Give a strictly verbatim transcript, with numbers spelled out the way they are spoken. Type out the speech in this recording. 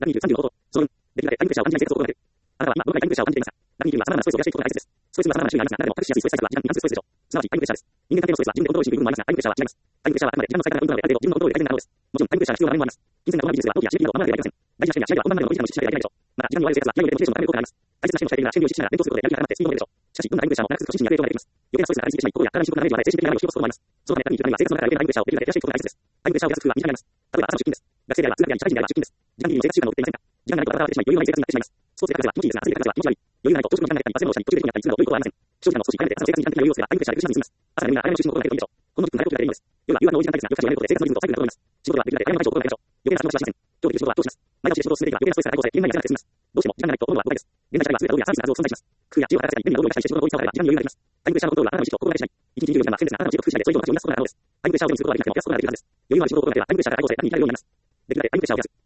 ラビーさんじゅうのこと、総文、できるだけタイムプレッシャーを感じない生活を行っている。あなたは、ま、どのくらいタイムプレッシャーを感じていますか？ラビーは様々なストレスを減らしていくことが大切です。ストレスには様々な種類がありますが、中でも隠しやすいストレスタイプは時間に関するストレスでしょう。すなわち、タイムプレッシャーです。人間関係のストレスは自分でコントロールしにくい部分もありますが、タイムプレッシャーは違います。タイムプレッシャーはあくまで時間の使い方の運動なので、ある程度自分のコントロールで改善が可能です。もちろん、タイムプレッシャーが必要な場合もあります。金銭が困るビジネスでは、労基や ジーディーピー を守らなければいけません。大事な試験や試合では本番までのごじかんの実施しなければいけないでしょう。また、時間に追われる生活は気合を入れてモチベーションを高めることがあります。大切な試験を控えているなら、試験を実施しながら勉強することでやる気が高まってスピードも出るでしょう。しかし、どんなタイムプレッシャーをやっても、余計なストレスが溜まってしまい、心が張りすぎてしまい、行動ができないということがあります。予定なストレスが新しいことがないまで、精神的なダメージを与えてしまうこともあります。そのため、タイムプレッシャーを減らすためには、生活の中で余計なタイムプレッシャーをできるだけ減らしていくことが大切です。タイムプレッシャーを減らす工夫は短い間に時間がないことを減らす。そのため、タイムプレッシャーを減らす。時間によって時間がないとバタバタしてしまい、余裕がない生活になってしまいます。スポーツや科学は気持ちいいですが、暑い生活は気持ち悪い。余裕がないと朝食の時間がないたり、いつでもの場所に途中で行くようになったり、いつでもどういうことはありません。長時間の少し早めて朝の生活に時間的な余裕をすれば、タイムプレッシャーで苦しまずに済みます。朝の眠りが早めの就寝を行わないといいでしょう。このじゅっぷん慣れることができるのです。夜は夕飯の多い時間帯ですが、夜家事をやめることで生活のリズムとサイクルが整います。仕事はできるだけ早めの解消を行いましょう。余計な仕事をしません。今日できる仕事はどうします。前倒しで仕事を進めていけば余計なストレスが解放され、現場にはなくて済みます。どうしても時間がないと思うのは誤解です。現代社会はツールや道具やサービスが多数存在します。工夫や知恵を働かせたり、便利な道具がしたりして仕事を効率化を図れば時間に余裕ができます。タイムプレッシャーのコントロールはあなたの意思と心がけしない。一日にじゅうよじかんは選別があなたの意思と工夫次第でそれ以上の価値を生み出すことが可能です。タイムプレッシャーを手にすることができなくても減らすことができるはずです。余裕はある仕事を行えばタイムプレッシャーが解放され何人いたら余裕になります。できるだけタイムプレッシャーを減らす。